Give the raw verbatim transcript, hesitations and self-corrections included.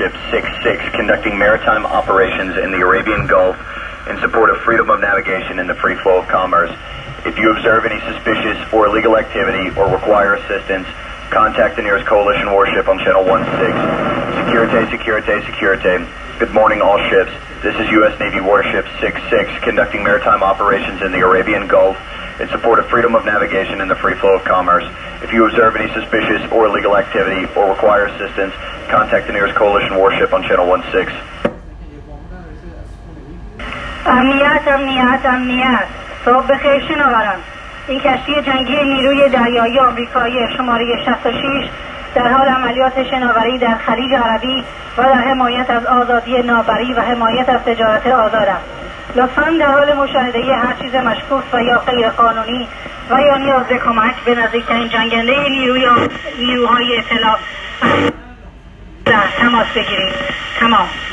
Warship six six conducting maritime operations in the Arabian Gulf in support of freedom of navigation and the free flow of commerce. If you observe any suspicious or illegal activity or require assistance, contact the nearest coalition warship on channel one six. Securite, securite, securite. Good morning, all ships. This is U S Navy Warship six six conducting maritime operations in the Arabian Gulf in support of freedom of navigation and the free flow of commerce. If you observe any suspicious or illegal activity or require assistance, contact the nearest coalition warship on channel one six. امنیت امنیت امنیت صبح بخیر شناوران. این کشتی جنگی نیروی دریایی آمریکایی شماره شصت و شش در حال عملیات شناوری در خلیج عربی و در حمایت از آزادی ناوری و حمایت از تجارت آزاد است. لطفاً در حال مشاهده هر چیز مشکوک و یا غیر قانونی و یا نیاز به کمک به نزدیکترین جنگنده نیروی نیروهای اطلاع تماس بگیرید. تمام.